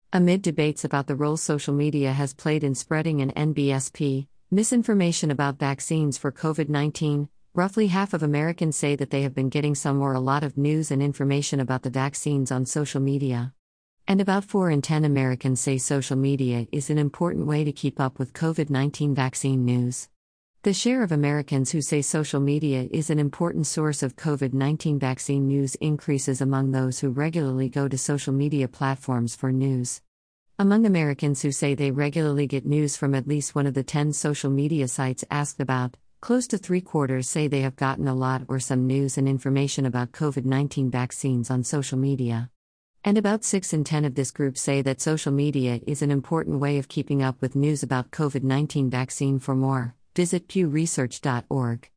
Amid debates about the role social media has played in spreading an NBSP, misinformation about vaccines for COVID 19, roughly half of Americans say that they have been getting some or a lot of news and information about the vaccines on social media. And about 4 in 10 Americans say social media is an important way to keep up with COVID 19 vaccine news. The share of Americans who say social media is an important source of COVID 19 vaccine news increases among those who regularly go to social media platforms for news. Among Americans who say they regularly get news from at least one of the 10 social media sites asked about, close to 3/4 say they have gotten a lot or some news and information about COVID 19 vaccines on social media. And about 6 in 10 of this group say that social media is an important way of keeping up with news about COVID 19 vaccine. For more, visit pewresearch.org.